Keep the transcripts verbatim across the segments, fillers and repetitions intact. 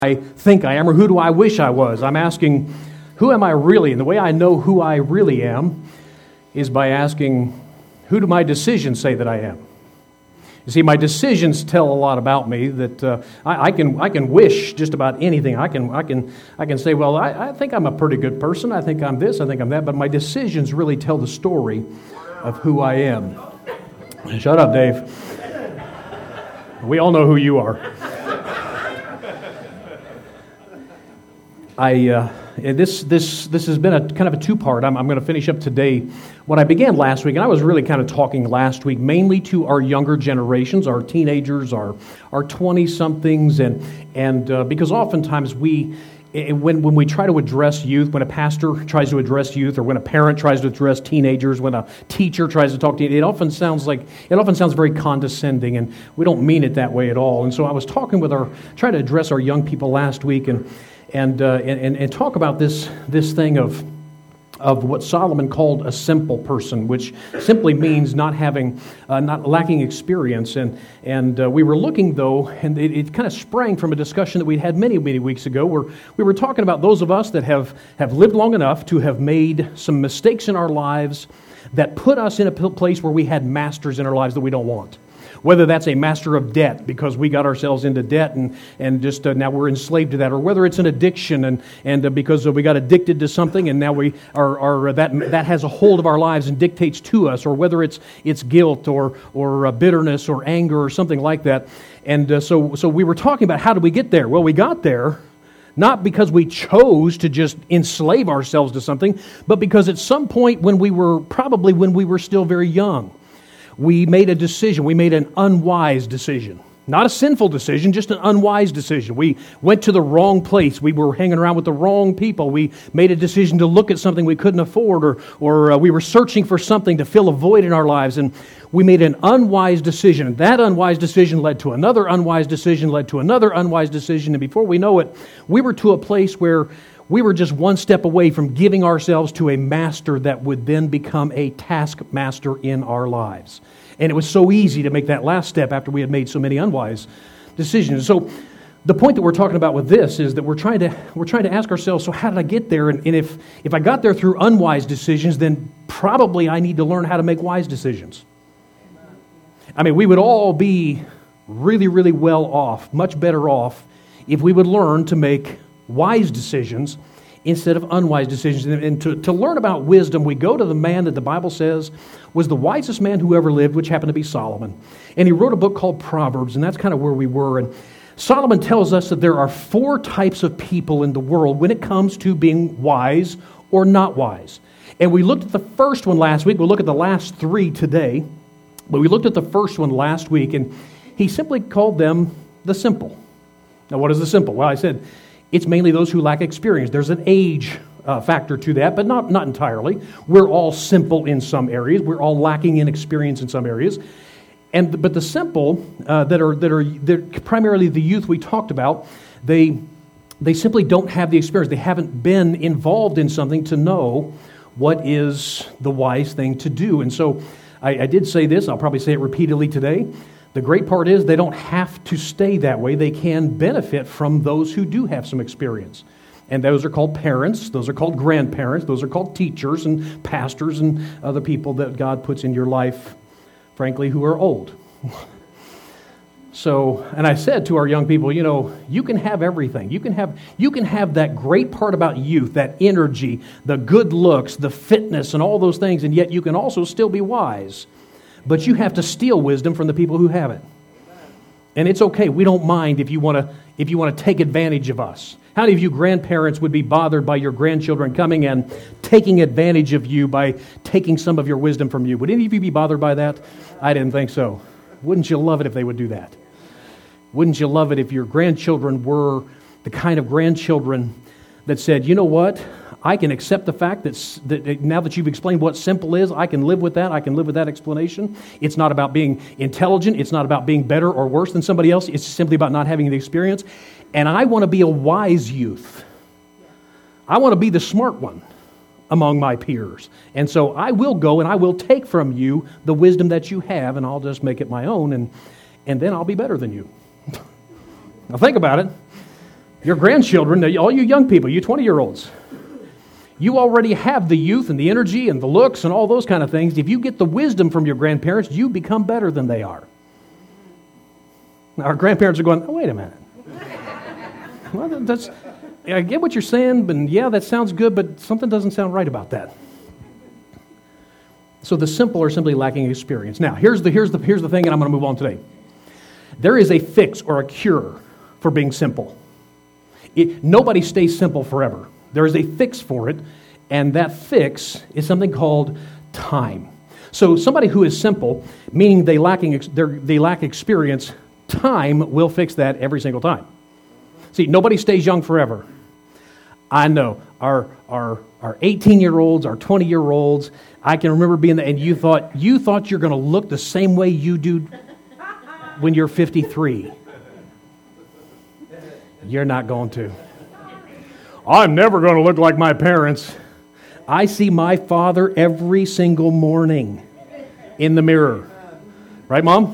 I think I am, or who do I wish I was? I'm asking, who am I really? And the way I know who I really am is by asking, who do my decisions say that I am? You see, my decisions tell a lot about me. That uh, I, I can I can wish just about anything. I can I can I can say, well, I, I think I'm a pretty good person. I think I'm this. I think I'm that. But my decisions really tell the story of who I am. Shut up, Dave. We all know who you are. I uh, this this this has been a kind of a two-part. I'm, I'm going to finish up today what I began last week, and I was really kind of talking last week mainly to our younger generations, our teenagers, our our twenty-somethings, and and uh, because oftentimes we. When when we try to address youth, when a pastor tries to address youth, or when a parent tries to address teenagers, when a teacher tries to talk to you, it often sounds like it often sounds very condescending, and we don't mean it that way at all. And so I was talking with our, trying to address our young people last week, and and uh, and, and talk about this this thing of. of what Solomon called a simple person, which simply means not having, uh, not lacking experience. And and uh, we were looking, though, and it, it kind of sprang from a discussion that we'd had many, many weeks ago, where we were talking about those of us that have, have lived long enough to have made some mistakes in our lives that put us in a place where we had masters in our lives that we don't want. Whether that's a master of debt because we got ourselves into debt and, and just uh, now we're enslaved to that, or whether it's an addiction and and uh, because uh, we got addicted to something and now we are, are uh, that that has a hold of our lives and dictates to us, or whether it's it's guilt or or uh, bitterness or anger or something like that. And uh, so so we were talking about how did we get there? Well, we got there not because we chose to just enslave ourselves to something, but because at some point when we were probably when we were still very young, we made a decision. We made an unwise decision. Not a sinful decision, just an unwise decision. We went to the wrong place. We were hanging around with the wrong people. We made a decision to look at something we couldn't afford, or, or uh, we were searching for something to fill a void in our lives, and we made an unwise decision. And that unwise decision led to another unwise decision, led to another unwise decision, and before we know it, we were to a place where we were just one step away from giving ourselves to a master that would then become a taskmaster in our lives. And it was so easy to make that last step after we had made so many unwise decisions. So the point that we're talking about with this is that we're trying to we're trying to ask ourselves, so how did I get there? And, and if, if I got there through unwise decisions, then probably I need to learn how to make wise decisions. I mean, we would all be really, really well off, much better off, if we would learn to make wise decisions instead of unwise decisions. And to, to learn about wisdom, we go to the man that the Bible says was the wisest man who ever lived, which happened to be Solomon. And he wrote a book called Proverbs, and that's kind of where we were. And Solomon tells us that there are four types of people in the world when it comes to being wise or not wise. And we looked at the first one last week. We'll look at the last three today. But we looked at the first one last week, and he simply called them the simple. Now, what is the simple? Well, I said it's mainly those who lack experience. There's an age uh, factor to that, but not, not entirely. We're all simple in some areas. We're all lacking in experience in some areas. And but the simple uh, that are that are primarily the youth we talked about, they they simply don't have the experience. They haven't been involved in something to know what is the wise thing to do. And so I, I did say this. I'll probably say it repeatedly today. The great part is they don't have to stay that way. They can benefit from those who do have some experience. And those are called parents. Those are called grandparents. Those are called teachers and pastors and other people that God puts in your life, frankly, who are old. So, and I said to our young people, you know, you can have everything. You can have you can have that great part about youth, that energy, the good looks, the fitness, and all those things, and yet you can also still be wise. But you have to steal wisdom from the people who have it. And it's okay. We don't mind if you want to if you want to take advantage of us. How many of you grandparents would be bothered by your grandchildren coming and taking advantage of you by taking some of your wisdom from you? Would any of you be bothered by that? I didn't think so. Wouldn't you love it if they would do that? Wouldn't you love it if your grandchildren were the kind of grandchildren that said, you know what? I can accept the fact that, that now that you've explained what simple is, I can live with that. I can live with that explanation. It's not about being intelligent. It's not about being better or worse than somebody else. It's simply about not having the experience. And I want to be a wise youth. I want to be the smart one among my peers. And so I will go and I will take from you the wisdom that you have, and I'll just make it my own, and, and then I'll be better than you. Now think about it. Your grandchildren, all you young people, you twenty-year-olds, you already have the youth and the energy and the looks and all those kind of things. If you get the wisdom from your grandparents, you become better than they are. Our grandparents are going, oh, wait a minute. Well, that's, I get what you're saying, but yeah, that sounds good, but something doesn't sound right about that. So the simple are simply lacking experience. Now, here's the, here's the, here's the thing, and I'm going to move on today. There is a fix or a cure for being simple. It, nobody stays simple forever. There is a fix for it, and that fix is something called time. So somebody who is simple, meaning they lacking they lack experience, time will fix that every single time. See, nobody stays young forever. I know our our our eighteen-year-olds, our twenty-year-olds. I can remember being there, and you thought you thought you're going to look the same way you do when you're fifty-three. You're not going to. I'm never going to look like my parents. I see my father every single morning in the mirror. Right, Mom?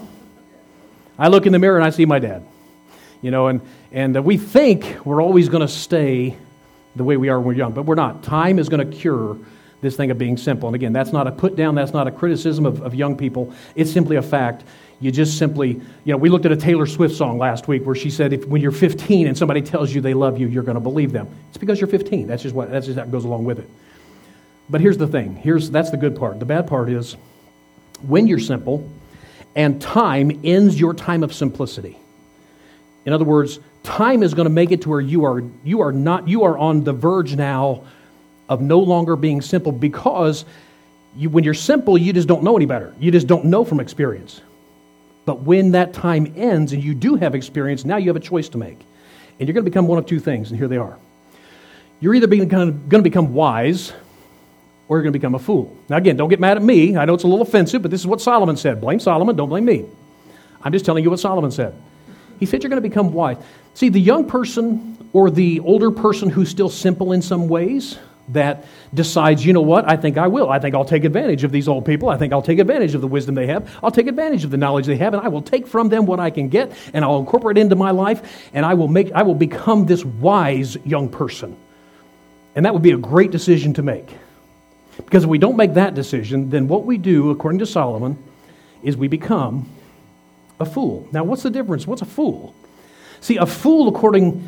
I look in the mirror and I see my dad. You know, and, and we think we're always going to stay the way we are when we're young, but we're not. Time is going to cure this thing of being simple. And again, that's not a put down, that's not a criticism of, of young people. It's simply a fact. You just simply, you know, we looked at a Taylor Swift song last week where she said, if when you're fifteen and somebody tells you they love you, you're going to believe them. It's because you're fifteen. That's just what, that's just that goes along with it. But here's the thing. Here's, that's the good part. The bad part is when you're simple and time ends your time of simplicity. In other words, time is going to make it to where you are, you are not, you are on the verge now of no longer being simple because you, when you're simple, you just don't know any better. You just don't know from experience. But when that time ends and you do have experience, now you have a choice to make. And you're going to become one of two things, and here they are. You're either being, going to become wise or you're going to become a fool. Now again, don't get mad at me. I know it's a little offensive, but this is what Solomon said. Blame Solomon, don't blame me. I'm just telling you what Solomon said. He said you're going to become wise. See, the young person or the older person who's still simple in some ways, that decides, you know what, I think I will. I think I'll take advantage of these old people. I think I'll take advantage of the wisdom they have. I'll take advantage of the knowledge they have, and I will take from them what I can get, and I'll incorporate it into my life, and I will make. I will become this wise young person. And that would be a great decision to make. Because if we don't make that decision, then what we do, according to Solomon, is we become a fool. Now, what's the difference? What's a fool? See, a fool, according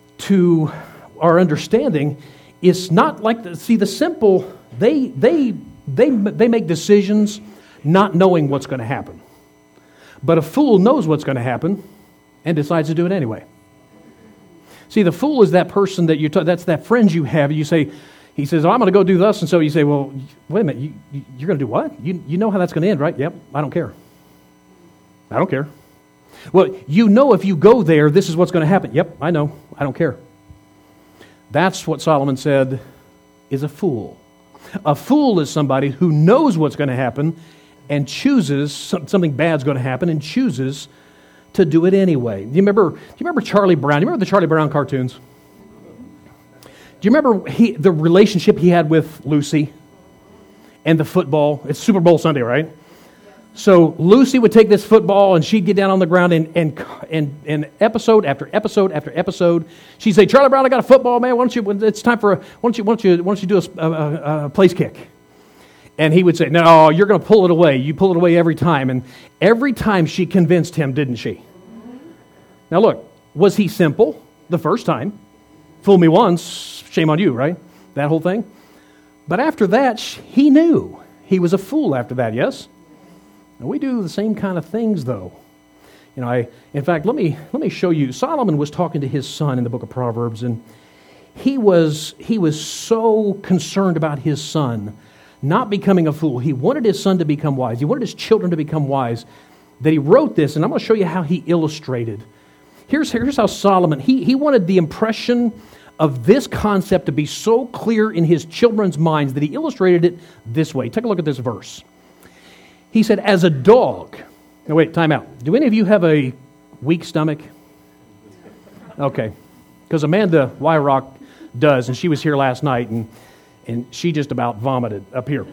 to our understanding, is not like the, see the simple. They they they they make decisions not knowing what's going to happen. But a fool knows what's going to happen and decides to do it anyway. See, the fool is that person that you t- that's that friend you have. You say, he says, oh, I'm going to go do this, and so you say, well, wait a minute, you, you, you're going to do what? You you know how that's going to end, right? Yep, I don't care. I don't care. Well, you know if you go there, this is what's going to happen. Yep, I know. I don't care. That's what Solomon said is a fool. A fool is somebody who knows what's going to happen and chooses, something bad's going to happen, and chooses to do it anyway. Do you remember, do you remember Charlie Brown? Do you remember the Charlie Brown cartoons? Do you remember he, the relationship he had with Lucy and the football? It's Super Bowl Sunday, right? So Lucy would take this football and she'd get down on the ground and and and, and episode after episode after episode, she'd say, "Charlie Brown, I got a football, man. Why don't you? It's time for a. Why don't you? Why don't you? Why don't you do a, a, a place kick?" And he would say, "No, you're going to pull it away. You pull it away every time." And every time she convinced him, didn't she? Now look, was he simple the first time? Fool me once, shame on you, right? That whole thing. But after that, he knew he was a fool. After that, yes. Now, we do the same kind of things, though. You know, I, in fact, let me let me show you. Solomon was talking to his son in the book of Proverbs, and he was he was so concerned about his son not becoming a fool. He wanted his son to become wise. He wanted his children to become wise. That he wrote this, and I'm going to show you how he illustrated. Here's here's how Solomon he he wanted the impression of this concept to be so clear in his children's minds that he illustrated it this way. Take a look at this verse. He said, as a dog. Now wait, time out. Do any of you have a weak stomach? Okay. Because Amanda Wyrock does, and she was here last night, and, and she just about vomited up here.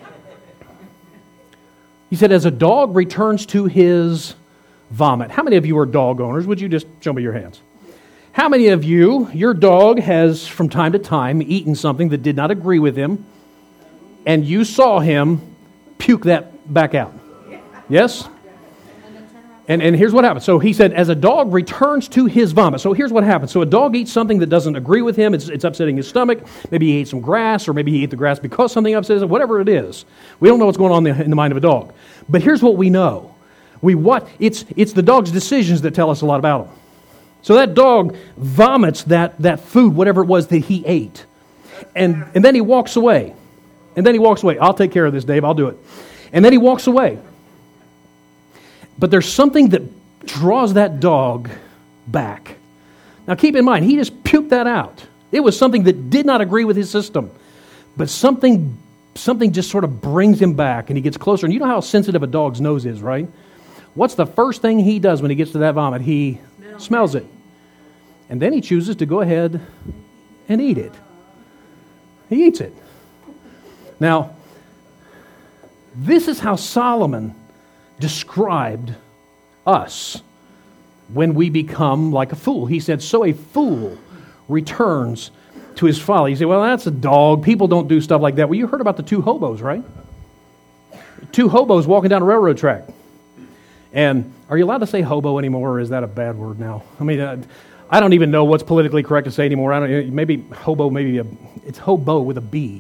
He said, as a dog returns to his vomit. How many of you are dog owners? Would you just show me your hands? How many of you, your dog has from time to time eaten something that did not agree with him, and you saw him puke that back out? Yes? And and here's what happens. So he said, as a dog returns to his vomit. So here's what happens. So a dog eats something that doesn't agree with him. It's, it's upsetting his stomach. Maybe he ate some grass, or maybe he ate the grass because something upsets him. Whatever it is, we don't know what's going on in the, in the mind of a dog. But here's what we know. We what it's it's the dog's decisions that tell us a lot about him. So that dog vomits that that food, whatever it was that he ate, and and then he walks away. And then he walks away. I'll take care of this, Dave. I'll do it. And then he walks away. But there's something that draws that dog back. Now keep in mind, he just puked that out. It was something that did not agree with his system. But something something just sort of brings him back, and he gets closer. And you know how sensitive a dog's nose is, right? What's the first thing he does when he gets to that vomit? He Smell. smells it. And then he chooses to go ahead and eat it. He eats it. Now, this is how Solomon described us when we become like a fool. He said, so a fool returns to his folly. You say, well, that's a dog. People don't do stuff like that. Well, you heard about the two hobos, right? Two hobos walking down a railroad track. And are you allowed to say hobo anymore, or is that a bad word now? I mean, uh, I don't even know what's politically correct to say anymore. I don't. Maybe hobo, maybe a, it's hobo with a B.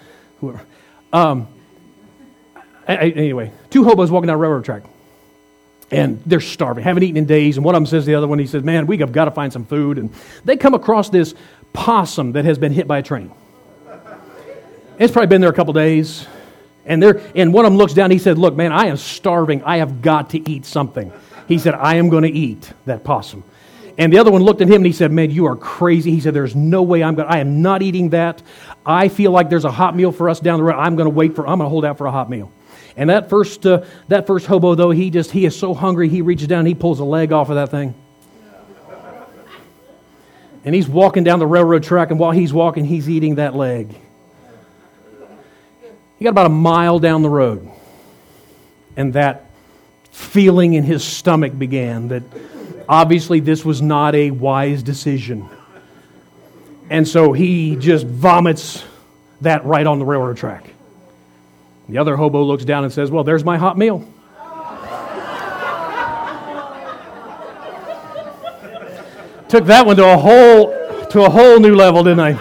Um, anyway, two hobos walking down a railroad track. And they're starving, haven't eaten in days. And one of them says to the other one, he says, man, we have got to find some food. And they come across this possum that has been hit by a train. It's probably been there a couple days. And they're, and one of them looks down, he said, look, man, I am starving. I have got to eat something. He said, I am going to eat that possum. And the other one looked at him and he said, man, you are crazy. He said, there's no way I'm going I am not eating that. I feel like there's a hot meal for us down the road. I'm going to wait for, I'm going to hold out for a hot meal. And that first uh, that first hobo, though, he just, he is so hungry, he reaches down and he pulls a leg off of that thing. And he's walking down the railroad track, and while he's walking, he's eating that leg. He got about a mile down the road. And that feeling in his stomach began that obviously this was not a wise decision. And so he just vomits that right on the railroad track. The other hobo looks down and says, well, there's my hot meal. Took that one to a whole to a whole new level, didn't I?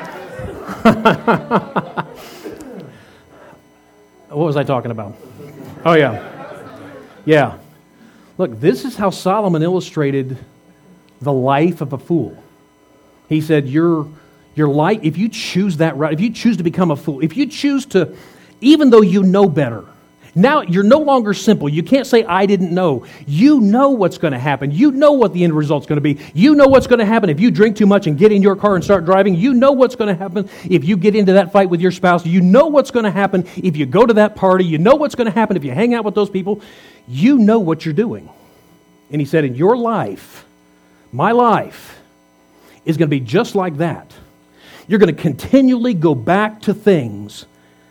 What was I talking about? Oh, yeah. Yeah. Look, this is how Solomon illustrated the life of a fool. He said, your, your life, if you choose that right, if you choose to become a fool, if you choose to, even though you know better, now you're no longer simple. You can't say, I didn't know. You know what's going to happen. You know what the end result's going to be. You know what's going to happen if you drink too much and get in your car and start driving. You know what's going to happen if you get into that fight with your spouse. You know what's going to happen if you go to that party. You know what's going to happen if you hang out with those people. You know what you're doing. And he said, in your life, my life is going to be just like that. You're going to continually go back to things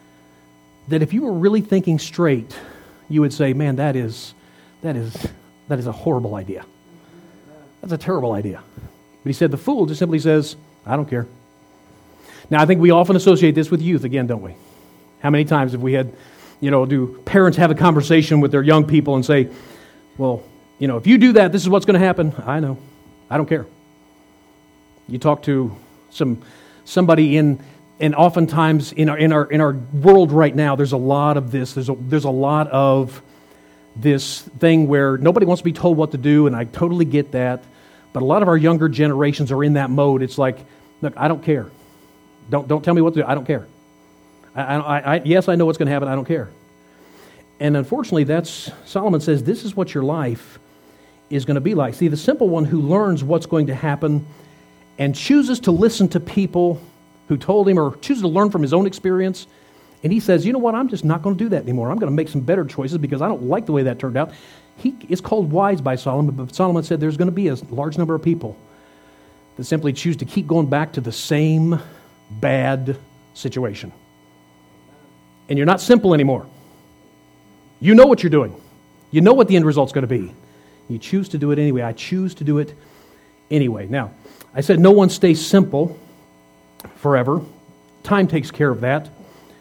that if you were really thinking straight, you would say, man, that is that is that is a horrible idea. That's a terrible idea. But he said the fool just simply says, I don't care. Now, I think we often associate this with youth again, don't we? How many times have we had, you know, do parents have a conversation with their young people and say, well, you know, if you do that, this is what's going to happen. I know. I don't care. You talk to some somebody in And oftentimes in our in our in our world right now, there's a lot of this. There's a there's a lot of this thing where nobody wants to be told what to do, and I totally get that. But a lot of our younger generations are in that mode. It's like, look, I don't care. Don't don't tell me what to do. I don't care. I, I, I yes, I know what's going to happen. I don't care. And unfortunately, that's Solomon says this is what your life is going to be like. See, the simple one who learns what's going to happen and chooses to listen to people who told him, or chooses to learn from his own experience, and he says, you know what, I'm just not going to do that anymore. I'm going to make some better choices because I don't like the way that turned out. He is called wise by Solomon, but Solomon said there's going to be a large number of people that simply choose to keep going back to the same bad situation. And you're not simple anymore. You know what you're doing. You know what the end result's going to be. You choose to do it anyway. I choose to do it Anyway, now, I said no one stays simple forever. Time takes care of that.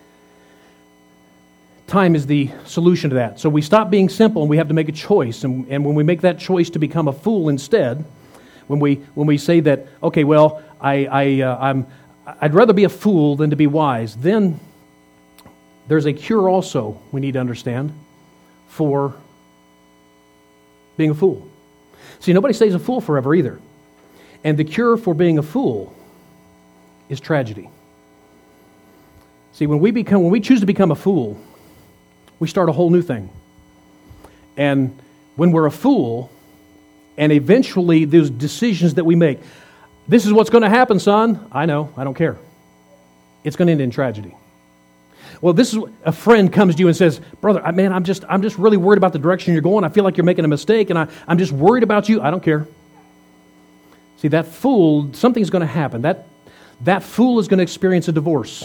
Time is the solution to that. So we stop being simple and we have to make a choice. And, and when we make that choice to become a fool instead, when we when we say that, okay, well, I, I, uh, I'm, I'd rather be a fool than to be wise, then there's a cure also we need to understand for being a fool. See, nobody stays a fool forever either. And the cure for being a fool is tragedy. See, when we become when we choose to become a fool, we start a whole new thing. And when we're a fool, and eventually those decisions that we make, this is what's going to happen, son. I know, I don't care. It's going to end in tragedy. Well, this is a friend comes to you and says, brother, man, I'm just I'm just really worried about the direction you're going. I feel like you're making a mistake, and I, I'm just worried about you. I don't care. See, that fool, something's going to happen. That, that fool is going to experience a divorce.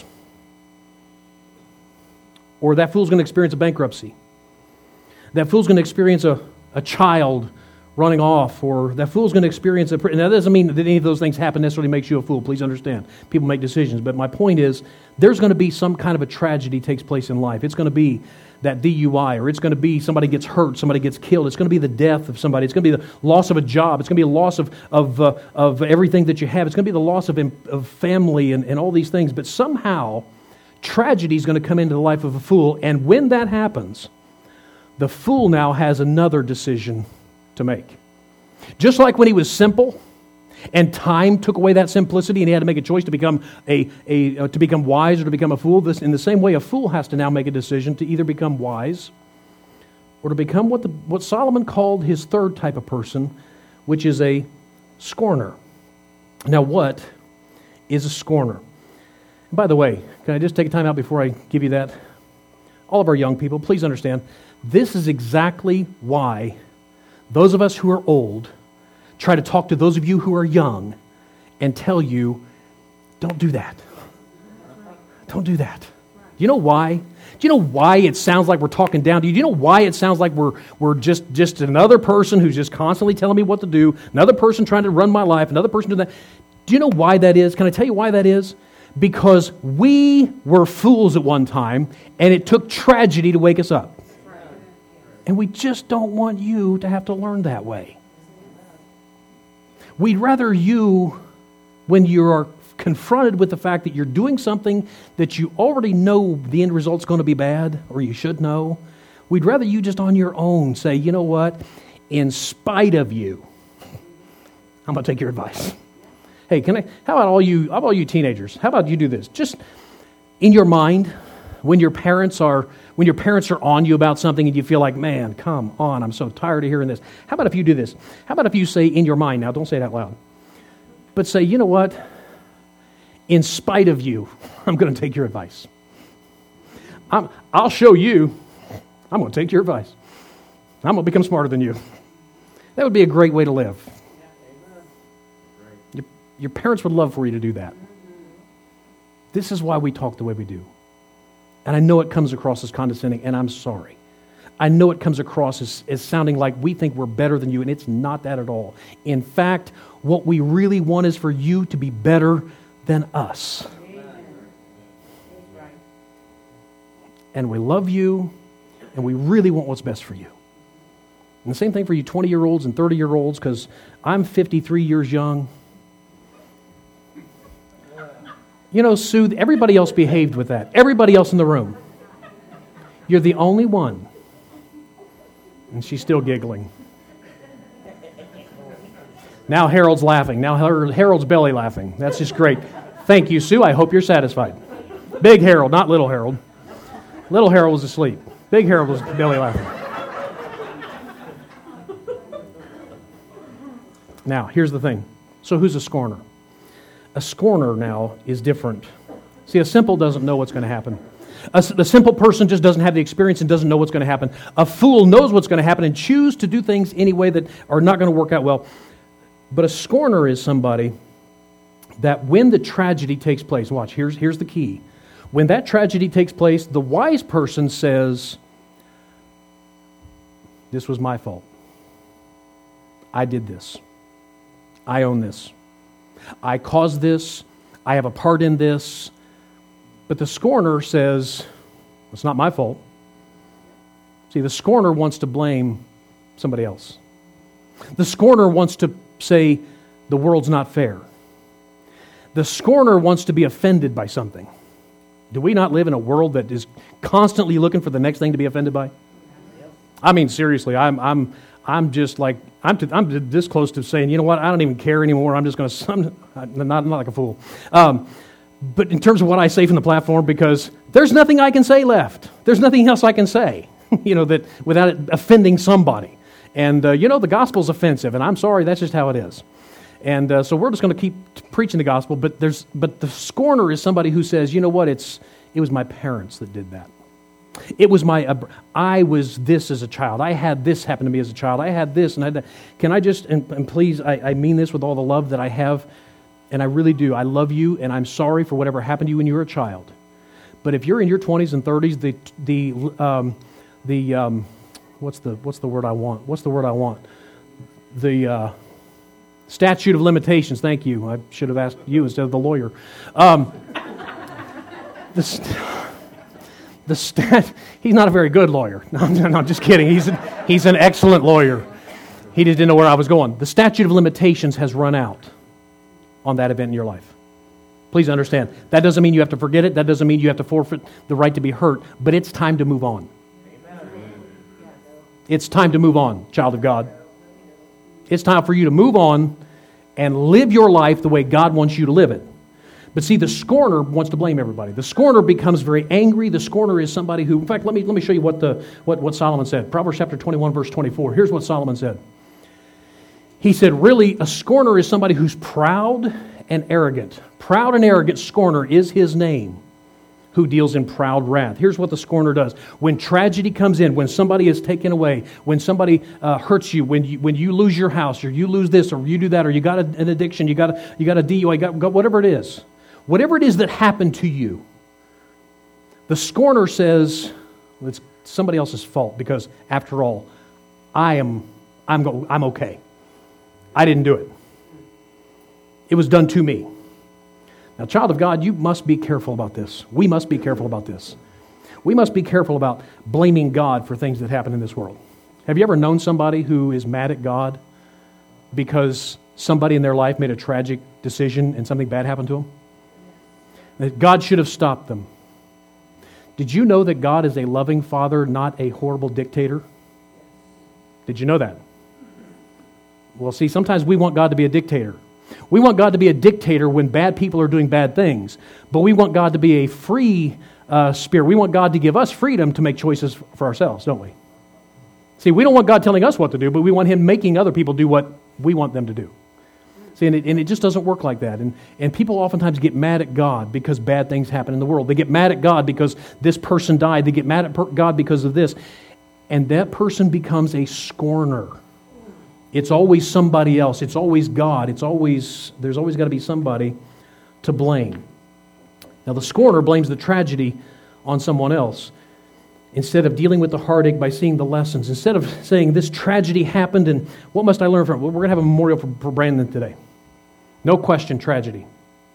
Or that fool's going to experience a bankruptcy. That fool's going to experience a, a child running off. Or that fool's going to experience a... Now, that doesn't mean that any of those things happen necessarily makes you a fool. Please understand. People make decisions. But my point is, there's going to be some kind of a tragedy takes place in life. It's going to be that D U I, or it's going to be somebody gets hurt, somebody gets killed. It's going to be the death of somebody. It's going to be the loss of a job. It's going to be a loss of of, uh, of everything that you have. It's going to be the loss of, of family and, and all these things. But somehow, tragedy is going to come into the life of a fool. And when that happens, the fool now has another decision to make. Just like when he was simple, and time took away that simplicity, and he had to make a choice to become a, a uh, to become wise or to become a fool. This, in the same way, a fool has to now make a decision to either become wise or to become what the what Solomon called his third type of person, which is a scorner. Now, what is a scorner? And by the way, can I just take a time out before I give you that? All of our young people, please understand, this is exactly why those of us who are old try to talk to those of you who are young and tell you, don't do that. Don't do that. Do you know why? Do you know why it sounds like we're talking down to you? Do you know why it sounds like we're we're just, just another person who's just constantly telling me what to do, another person trying to run my life, another person doing that? Do you know why that is? Can I tell you why that is? Because we were fools at one time, and it took tragedy to wake us up. And we just don't want you to have to learn that way. We'd rather you, when you are confronted with the fact that you're doing something that you already know the end result's going to be bad, or you should know, we'd rather you just on your own say, you know what, in spite of you, I'm going to take your advice. Hey, can I, how about all you, how about all you teenagers? How about you do this? Just in your mind, when your parents are when your parents are on you about something and you feel like, man, come on, I'm so tired of hearing this. How about if you do this? How about if you say in your mind, now don't say it out loud, but say, you know what? In spite of you, I'm going to take your advice. I'm, I'll show you. I'm going to take your advice. I'm going to become smarter than you. That would be a great way to live. Your, your parents would love for you to do that. This is why we talk the way we do. And I know it comes across as condescending, and I'm sorry. I know it comes across as, as sounding like we think we're better than you, and it's not that at all. In fact, what we really want is for you to be better than us. And we love you, and we really want what's best for you. And the same thing for you twenty-year-olds and thirty-year-olds, because I'm fifty-three years young. You know, Sue, everybody else behaved with that. Everybody else in the room. You're the only one. And she's still giggling. Now Harold's laughing. Now Harold's belly laughing. That's just great. Thank you, Sue. I hope you're satisfied. Big Harold, not little Harold. Little Harold was asleep. Big Harold was belly laughing. Now, here's the thing. So who's a scorner? A scorner now is different. See, a simple doesn't know what's going to happen. A, a simple person just doesn't have the experience and doesn't know what's going to happen. A fool knows what's going to happen and chooses to do things anyway that are not going to work out well. But a scorner is somebody that when the tragedy takes place, watch, here's, here's the key. When that tragedy takes place, the wise person says, this was my fault. I did this. I own this. I caused this. I have a part in this. But the scorner says, it's not my fault. See, the scorner wants to blame somebody else. The scorner wants to say, the world's not fair. The scorner wants to be offended by something. Do we not live in a world that is constantly looking for the next thing to be offended by? I mean, seriously, I'm I'm I'm just like I'm to, I'm this close to saying, you know what? I don't even care anymore. I'm just going to I'm not not like a fool. Um, but in terms of what I say from the platform, because there's nothing I can say left. There's nothing else I can say, you know, that without it offending somebody. And uh, you know, the gospel's offensive, and I'm sorry, that's just how it is. And uh, so we're just going to keep preaching the gospel. But there's but the scorner is somebody who says, you know what? It's it was my parents that did that. It was my, uh, I was this as a child. I had this happen to me as a child. I had this and I had that. Can I just, and, and please, I, I mean this with all the love that I have, and I really do. I love you, and I'm sorry for whatever happened to you when you were a child. But if you're in your twenties and thirties, the, the, um, the, um, what's the, what's the word I want? What's the word I want? The uh, statute of limitations, thank you. I should have asked you instead of the lawyer. Um, the st- The stat, he's not a very good lawyer. No, no, no, just kidding. He's an, he's an excellent lawyer. He just didn't know where I was going. The statute of limitations has run out on that event in your life. Please understand. That doesn't mean you have to forget it. That doesn't mean you have to forfeit the right to be hurt. But it's time to move on. It's time to move on, child of God. It's time for you to move on and live your life the way God wants you to live it. But see, the scorner wants to blame everybody. The scorner becomes very angry. The scorner is somebody who, in fact, let me let me show you what the what, what Solomon said. Proverbs chapter twenty-one, verse twenty-four. Here's what Solomon said. He said, really, a scorner is somebody who's proud and arrogant. Proud and arrogant scorner is his name, who deals in proud wrath. Here's what the scorner does. When tragedy comes in, when somebody is taken away, when somebody uh, hurts you, when you when you lose your house, or you lose this, or you do that, or you got a, an addiction, you got a, you got a D U I, you got, got whatever it is. Whatever it is that happened to you, the scorner says, well, it's somebody else's fault, because after all, I am I'm go, I'm okay. I didn't do it. It was done to me. Now, child of God, you must be careful about this. We must be careful about this. We must be careful about blaming God for things that happen in this world. Have you ever known somebody who is mad at God because somebody in their life made a tragic decision and something bad happened to them? That God should have stopped them. Did you know that God is a loving Father, not a horrible dictator? Did you know that? Well, see, sometimes we want God to be a dictator. We want God to be a dictator when bad people are doing bad things. But we want God to be a free uh, spirit. We want God to give us freedom to make choices for ourselves, don't we? See, we don't want God telling us what to do, but we want Him making other people do what we want them to do. See, and it, and it just doesn't work like that. And, and people oftentimes get mad at God because bad things happen in the world. They get mad at God because this person died. They get mad at per- God because of this. And that person becomes a scorner. It's always somebody else. It's always God. It's always, there's always got to be somebody to blame. Now, the scorner blames the tragedy on someone else, instead of dealing with the heartache by seeing the lessons. Instead of saying, this tragedy happened and what must I learn from it? We're going to have a memorial for, for Brandon today. No question, tragedy.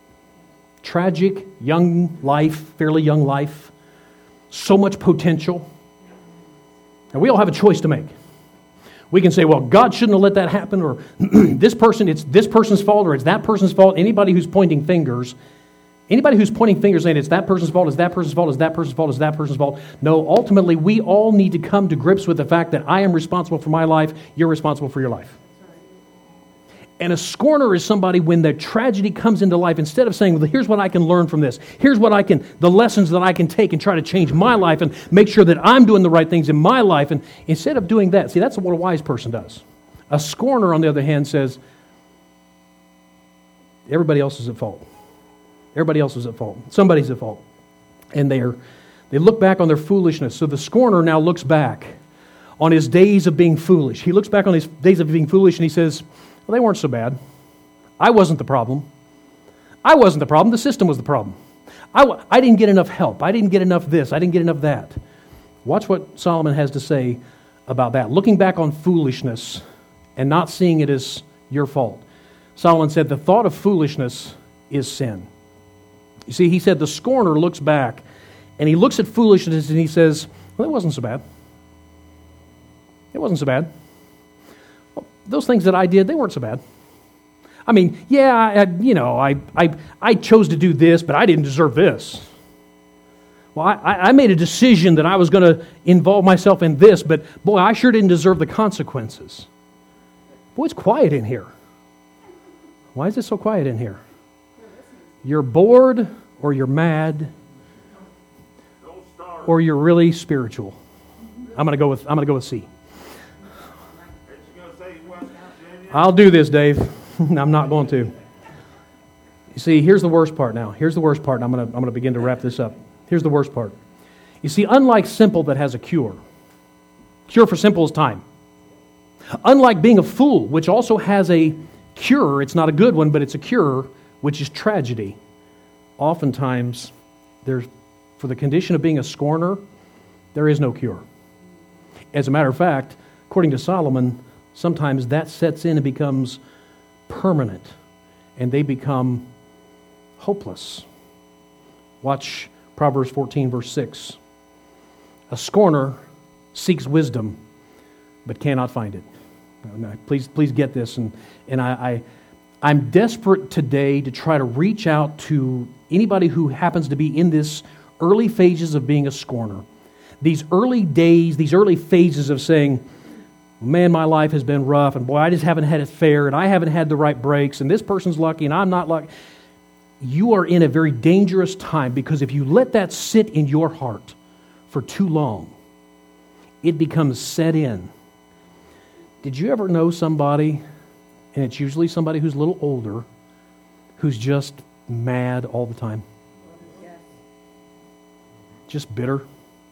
Tragic, young life, fairly young life. So much potential. And we all have a choice to make. We can say, well, God shouldn't have let that happen, or this person, it's this person's fault, or it's that person's fault. Anybody who's pointing fingers, anybody who's pointing fingers saying it's that person's fault, it's that person's fault, it's that person's fault, it's that person's fault. No, ultimately, we all need to come to grips with the fact that I am responsible for my life, you're responsible for your life. And a scorner is somebody, when the tragedy comes into life, instead of saying, well, here's what I can learn from this, here's what I can, the lessons that I can take and try to change my life and make sure that I'm doing the right things in my life. And instead of doing that, see, that's what a wise person does. A scorner, on the other hand, says, everybody else is at fault. Everybody else is at fault. Somebody's at fault. And they are, they look back on their foolishness. So the scorner now looks back on his days of being foolish. He looks back on his days of being foolish and he says, well, they weren't so bad. I wasn't the problem. I wasn't the problem. The system was the problem. I, w- I didn't get enough help. I didn't get enough this. I didn't get enough that. Watch what Solomon has to say about that. Looking back on foolishness and not seeing it as your fault. Solomon said, the thought of foolishness is sin. You see, he said the scorner looks back and he looks at foolishness and he says, well, it wasn't so bad. It wasn't so bad. Well, those things that I did, they weren't so bad. I mean, yeah, I, you know, I, I, I chose to do this, but I didn't deserve this. Well, I, I made a decision that I was going to involve myself in this, but boy, I sure didn't deserve the consequences. Boy, it's quiet in here. Why is it so quiet in here? You're bored, or you're mad, or you're really spiritual. I'm going to go with I'm going to go with C. I'll do this, Dave. I'm not going to. You see, here's the worst part now. Here's the worst part, and I'm going to I'm going to begin to wrap this up. Here's the worst part. You see, unlike simple that has a cure, cure for simple is time. Unlike being a fool, which also has a cure, it's not a good one, but it's a cure, which is tragedy. Oftentimes, there's, for the condition of being a scorner, there is no cure. As a matter of fact, according to Solomon, sometimes that sets in and becomes permanent, and they become hopeless. Watch Proverbs fourteen, verse six. A scorner seeks wisdom, but cannot find it. Now, please, please get this, and, and I, I, I'm desperate today to try to reach out to anybody who happens to be in this early phases of being a scorner. These early days, these early phases of saying, man, my life has been rough, and boy, I just haven't had it fair, and I haven't had the right breaks, and this person's lucky, and I'm not lucky. You are in a very dangerous time, because if you let that sit in your heart for too long, it becomes set in. Did you ever know somebody, and it's usually somebody who's a little older, who's just mad all the time? Yes. Just bitter?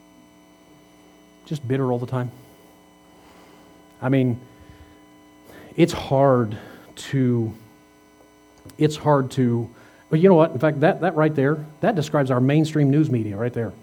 Just bitter all the time? I mean, it's hard to, it's hard to, but you know what? In fact, that, that right there, that describes our mainstream news media right there.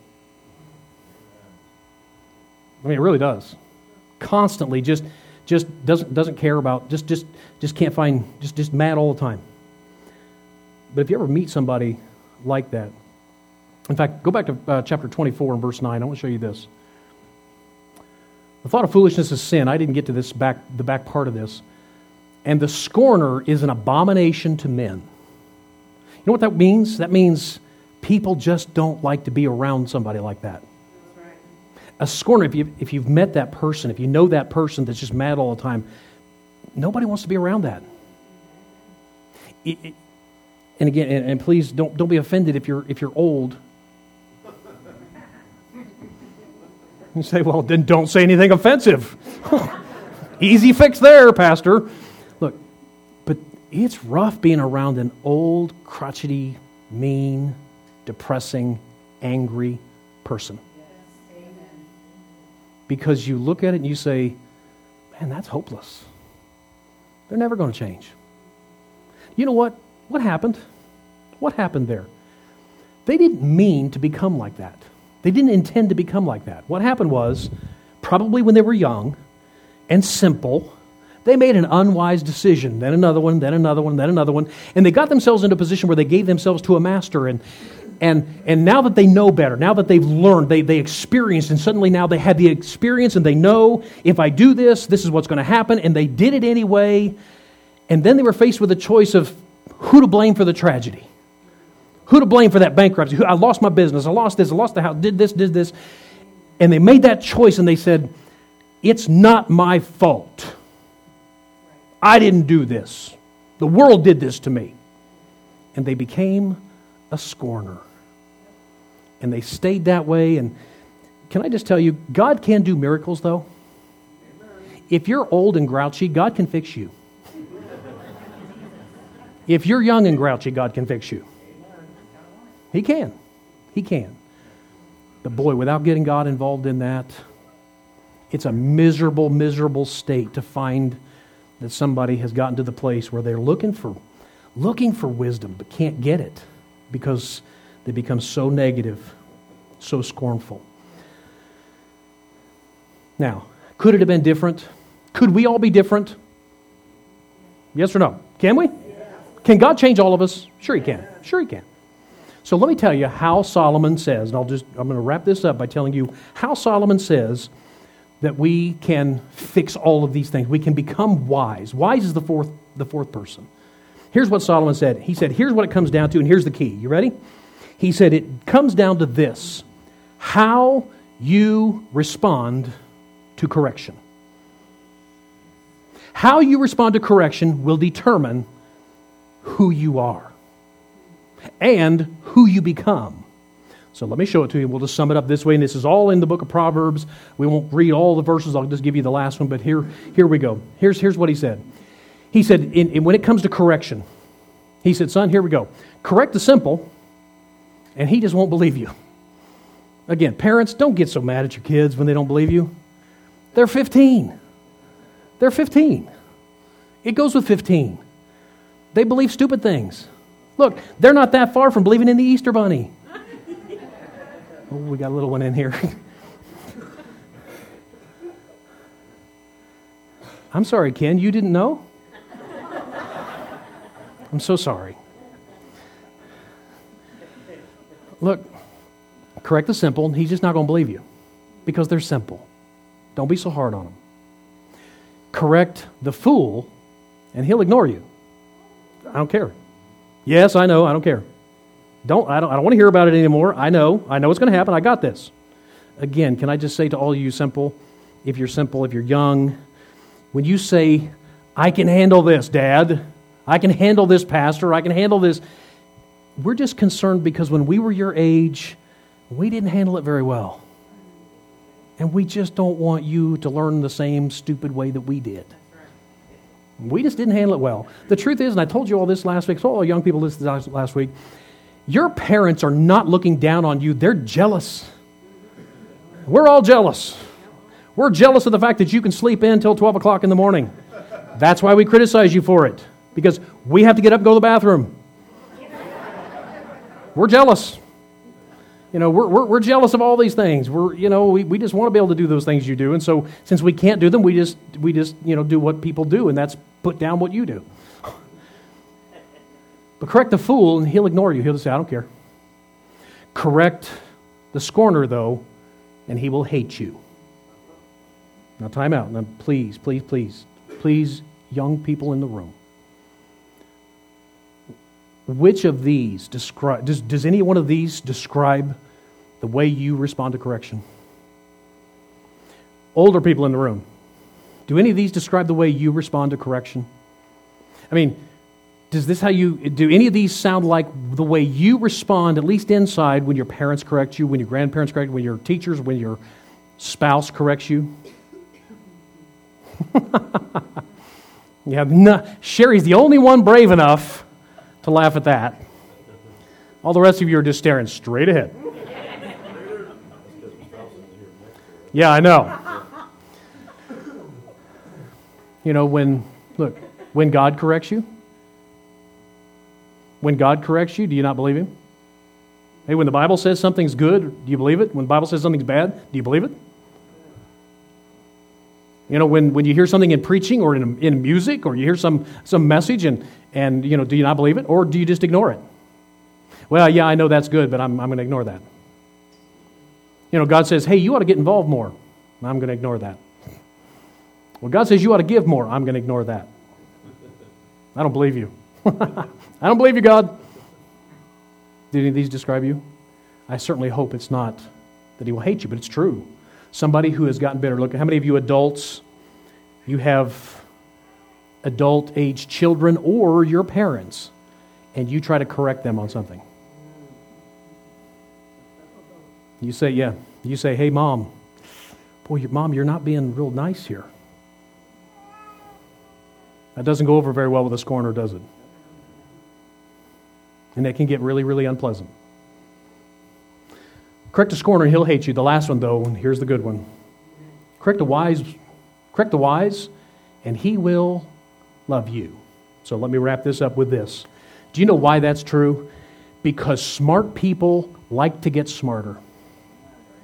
I mean, it really does. Constantly just just doesn't doesn't care about, just just just can't find, just, just mad all the time. But if you ever meet somebody like that, in fact, go back to uh, chapter twenty-four and verse nine. I want to show you this. The thought of foolishness is sin. I didn't get to this back the back part of this. And the scorner is an abomination to men. You know what that means? That means people just don't like to be around somebody like that. That's right. A scorner, if, you, if you've met that person, if you know that person that's just mad all the time, nobody wants to be around that. It, it, and again, and, and please don't don't be offended if you're if you're old. You say, well, then don't say anything offensive. Easy fix there, Pastor. Look, but it's rough being around an old, crotchety, mean, depressing, angry person. Yes. Amen. Because you look at it and you say, man, that's hopeless. They're never going to change. You know what? What happened? What happened there? They didn't mean to become like that. They didn't intend to become like that. What happened was, probably when they were young and simple, they made an unwise decision, then another one, then another one, then another one, and they got themselves into a position where they gave themselves to a master, and and and now that they know better, now that they've learned, they, they experienced, and suddenly now they had the experience, and they know, if I do this, this is what's going to happen, and they did it anyway, and then they were faced with a choice of who to blame for the tragedy. Who to blame for that bankruptcy? Who, I lost my business. I lost this. I lost the house. Did this, did this. And they made that choice and they said, it's not my fault. I didn't do this. The world did this to me. And they became a scorner. And they stayed that way. And can I just tell you, God can do miracles though. If you're old and grouchy, God can fix you. If you're young and grouchy, God can fix you. He can. He can. But boy, without getting God involved in that, it's a miserable, miserable state to find that somebody has gotten to the place where they're looking for looking for wisdom but can't get it because they become so negative, so scornful. Now, could it have been different? Could we all be different? Yes or no? Can we? Can God change all of us? Sure He can. Sure He can. So let me tell you how Solomon says, and I'll just, I'm going to wrap this up by telling you how Solomon says that we can fix all of these things. We can become wise. Wise is the fourth, the fourth person. Here's what Solomon said. He said, here's what it comes down to, and here's the key. You ready? He said, it comes down to this: how you respond to correction. How you respond to correction will determine who you are and who you become. So let me show it to you. We'll just sum it up this way, and this is all in the book of Proverbs. We won't read all the verses. I'll just give you the last one, but here, here we go. Here's, here's what he said. He said, in, in, when it comes to correction, he said, son, here we go. Correct the simple, and he just won't believe you. Again, parents, don't get so mad at your kids when they don't believe you. They're fifteen. They're fifteen. It goes with fifteen. They believe stupid things. Look, they're not that far from believing in the Easter Bunny. Oh, we got a little one in here. I'm sorry, Ken, you didn't know? I'm so sorry. Look, correct the simple, and he's just not going to believe you because they're simple. Don't be so hard on them. Correct the fool, and he'll ignore you. I don't care. Yes, I know, I don't care. Don't I don't I don't want to hear about it anymore. I know. I know it's going to happen. I got this. Again, can I just say to all of you simple, if you're simple, if you're young, when you say, I can handle this, Dad, I can handle this, Pastor, I can handle this, we're just concerned because when we were your age, we didn't handle it very well. And we just don't want you to learn the same stupid way that we did. We just didn't handle it well. The truth is, and I told you all this last week, so all young people listened last week, your parents are not looking down on you. They're jealous. We're all jealous. We're jealous of the fact that you can sleep in until twelve o'clock in the morning. That's why we criticize you for it. Because we have to get up and go to the bathroom. We're jealous. You know, we're, we're we're jealous of all these things. We're you know we, we just want to be able to do those things you do, and so since we can't do them, we just we just you know do what people do, and that's put down what you do. But correct the fool, and he'll ignore you. He'll just say, "I don't care." Correct the scorner, though, and he will hate you. Now, time out. Now, please, please, please, please, young people in the room. Which of these describe, does, does any one of these describe the way you respond to correction? Older people in the room, do any of these describe the way you respond to correction? I mean, does this how you, do any of these sound like the way you respond, at least inside, when your parents correct you, when your grandparents correct you, when your teachers, when your spouse corrects you? Yeah, no, Sherry's the only one brave enough to laugh at that. All the rest of you are just staring straight ahead. Yeah, I know. You know, when, look, when God corrects you, when God corrects you, do you not believe Him? Hey, when the Bible says something's good, do you believe it? When the Bible says something's bad, do you believe it? You know, when, when you hear something in preaching or in, in music or you hear some, some message and, and, you know, do you not believe it? Or do you just ignore it? Well, yeah, I know that's good, but I'm, I'm going to ignore that. You know, God says, hey, you ought to get involved more. I'm going to ignore that. Well, God says you ought to give more. I'm going to ignore that. I don't believe you. I don't believe you, God. Did any of these describe you? I certainly hope it's not that He will hate you, but it's true. Somebody who has gotten bitter. Look, how many of you adults, you have adult-age children or your parents, and you try to correct them on something? You say, yeah. You say, hey, Mom, boy, your mom, you're not being real nice here. That doesn't go over very well with a scorner, does it? And it can get really, really unpleasant. Correct a scorner, he'll hate you. The last one, though, and here's the good one. Correct a wise, correct the wise, and he will love you. So let me wrap this up with this. Do you know why that's true? Because smart people like to get smarter.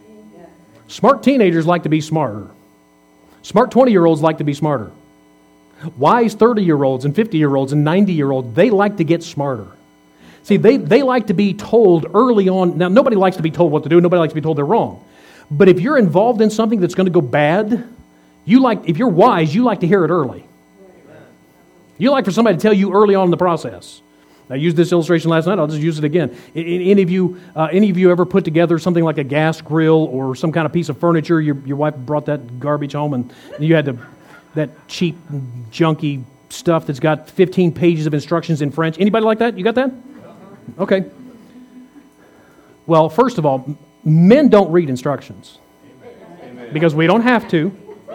Smart teenagers like to be smarter. Smart twenty-year-olds like to be smarter. Wise thirty-year-olds and fifty-year-olds and ninety-year-olds, they like to get smarter. See, they, they like to be told early on. Now, nobody likes to be told what to do. Nobody likes to be told they're wrong. But if you're involved in something that's going to go bad, you like, if you're wise, you like to hear it early. You like for somebody to tell you early on in the process. I used this illustration last night. I'll just use it again. Any of you, uh, any of you ever put together something like a gas grill or some kind of piece of furniture? Your your wife brought that garbage home, and you had to that cheap, junky stuff that's got fifteen pages of instructions in French. Anybody like that? You got that? Okay. Well, first of all, men don't read instructions because we don't have to.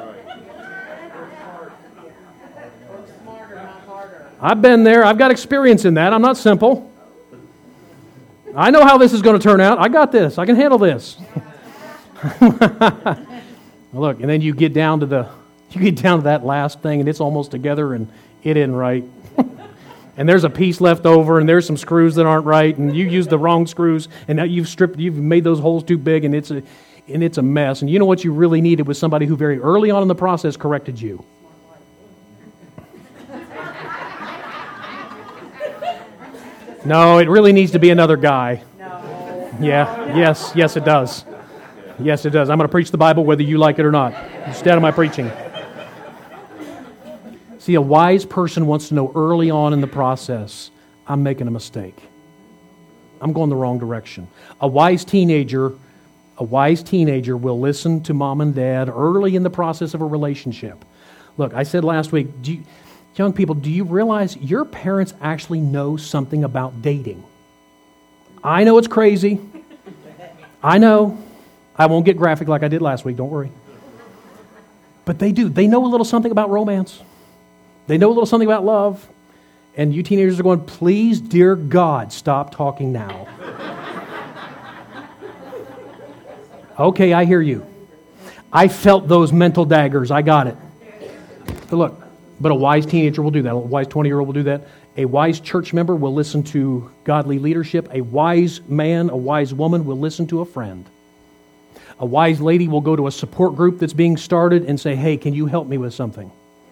I've been there. I've got experience in that. I'm not simple. I know how this is going to turn out. I got this. I can handle this. Look, and then you get down to the, you get down to that last thing, and it's almost together, and it isn't right. And there's a piece left over, and there's some screws that aren't right, and you used the wrong screws, and now you've stripped, you've made those holes too big, and it's a, and it's a mess. And you know what you really needed was somebody who very early on in the process corrected you. No, it really needs to be another guy. No. Yeah, yes, yes it does. Yes it does. I'm going to preach the Bible whether you like it or not. Instead of my preaching. See, a wise person wants to know early on in the process, I'm making a mistake. I'm going the wrong direction. A wise teenager, a wise teenager will listen to mom and dad early in the process of a relationship. Look, I said last week, do you, young people, do you realize your parents actually know something about dating? I know it's crazy. I know. I won't get graphic like I did last week, don't worry. But they do. They know a little something about romance. They know a little something about love. And you teenagers are going, please, dear God, stop talking now. Okay, I hear you. I felt those mental daggers. I got it. But look, but a wise teenager will do that. A wise twenty-year-old will do that. A wise church member will listen to godly leadership. A wise man, a wise woman will listen to a friend. A wise lady will go to a support group that's being started and say, hey, can you help me with something?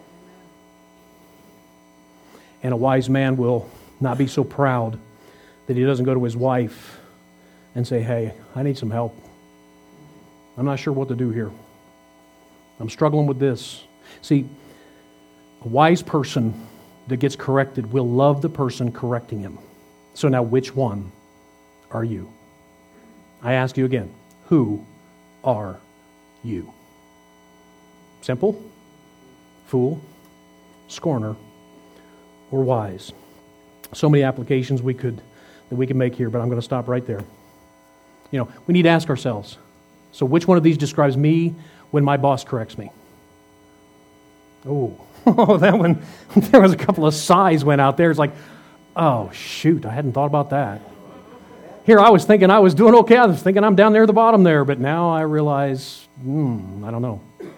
And a wise man will not be so proud that he doesn't go to his wife and say, hey, I need some help. I'm not sure what to do here. I'm struggling with this. See, a wise person that gets corrected will love the person correcting him. So now, which one are you? I ask you again, who are you? Simple, fool, scorner, or wise? So many applications we could that we could make here, but I'm going to stop right there. You know, we need to ask ourselves, so which one of these describes me when my boss corrects me? Oh, oh, that one, there was a couple of sighs went out there. It's like, oh, shoot, I hadn't thought about that. Here I was thinking I was doing okay. I was thinking I'm down there at the bottom there, but now I realize, hmm, I don't know.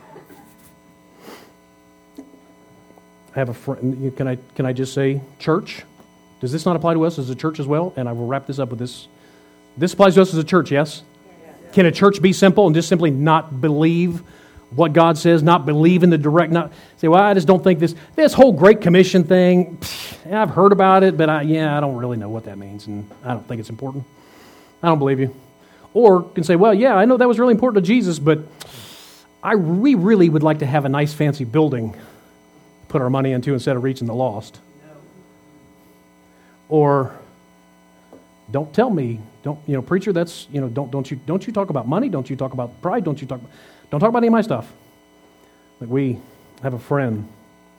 I have a friend, can I, can I just say church? Does this not apply to us as a church as well? And I will wrap this up with this. This applies to us as a church, yes? Can a church be simple and just simply not believe what God says, not believe in the direct, not say, well, I just don't think this, this whole Great Commission thing, pff, I've heard about it, but I, yeah, I don't really know what that means, and I don't think it's important. I don't believe you. Or can say, well, yeah, I know that was really important to Jesus, but I we really would like to have a nice fancy building to put our money into instead of reaching the lost. No. Or don't tell me, don't you know, preacher, that's you know, don't don't you don't you talk about money, don't you talk about pride, don't you talk don't talk about any of my stuff. Like we have a friend,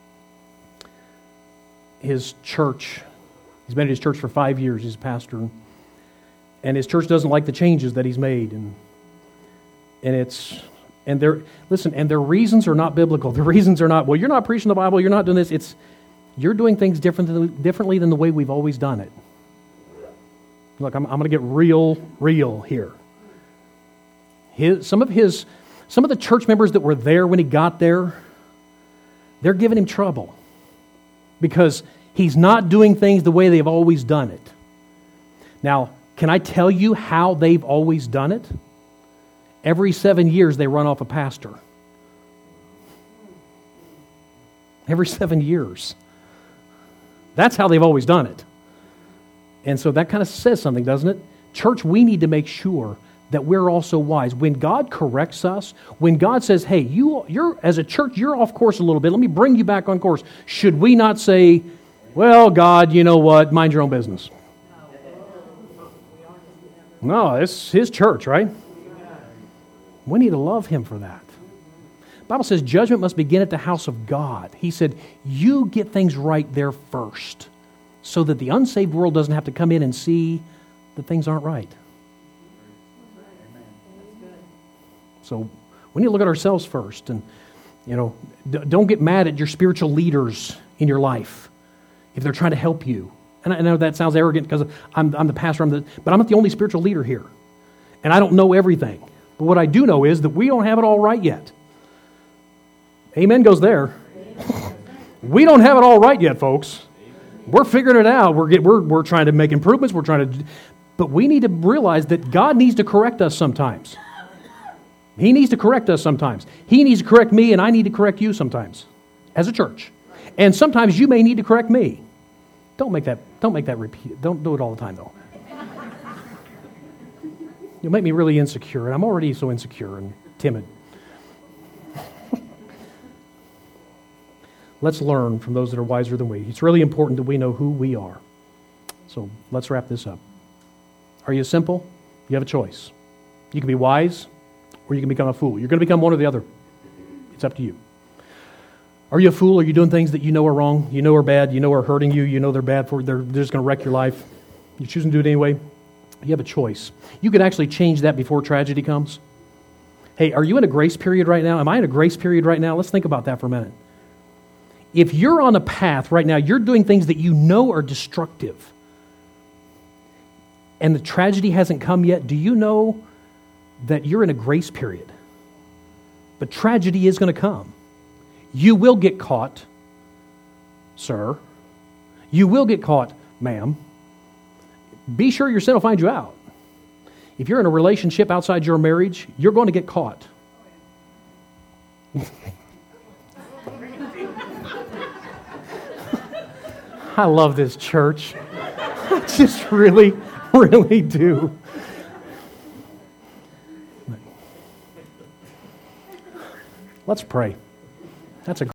his church, he's been at his church for five years, he's a pastor, and his church doesn't like the changes that he's made, and and it's and their listen, and their reasons are not biblical. The reasons are not, well, you're not preaching the Bible, you're not doing this. It's you're doing things different than, differently than the way we've always done it. Look, I'm, I'm going to get real, real here. His, some of his, some of the church members that were there when he got there, they're giving him trouble because he's not doing things the way they've always done it. Now, can I tell you how they've always done it? Every seven years they run off a pastor. every seven years. That's how they've always done it. And so that kind of says something, doesn't it? Church, we need to make sure that we're also wise. When God corrects us, when God says, hey, you, you're as a church, you're off course a little bit. Let me bring you back on course. Should we not say, well, God, you know what? Mind your own business. No, it's His church, right? We need to love Him for that. The Bible says judgment must begin at the house of God. He said, you get things right there first so that the unsaved world doesn't have to come in and see that things aren't right. So we need to look at ourselves first. And, you know, d- don't get mad at your spiritual leaders in your life if they're trying to help you. And I know that sounds arrogant because I'm, I'm the pastor, I'm the, but I'm not the only spiritual leader here. And I don't know everything. But what I do know is that we don't have it all right yet. Amen goes there. We don't have it all right yet, folks. We're figuring it out. We're, get, we're, we're trying to make improvements. We're trying to, but we need to realize that God needs to correct us sometimes. He needs to correct us sometimes. He needs to correct me, and I need to correct you sometimes as a church. And sometimes you may need to correct me. Don't make that, don't make that repeat. Don't do it all the time, though. You'll make me really insecure, and I'm already so insecure and timid. Let's learn from those that are wiser than we. It's really important that we know who we are. So let's wrap this up. Are you simple? You have a choice. You can be wise, or you can become a fool. You're going to become one or the other. It's up to you. Are you a fool? Are you doing things that you know are wrong, you know are bad, you know are hurting you, you know they're bad for you, they're, they're just going to wreck your life? You're choosing to do it anyway? You have a choice. You could actually change that before tragedy comes. Hey, are you in a grace period right now? Am I in a grace period right now? Let's think about that for a minute. If you're on a path right now, you're doing things that you know are destructive, and the tragedy hasn't come yet, do you know that you're in a grace period? But tragedy is going to come. You will get caught, sir. You will get caught, ma'am. Be sure your sin will find you out. If you're in a relationship outside your marriage, you're going to get caught. I love this church. I just really, really do. Let's pray. That's a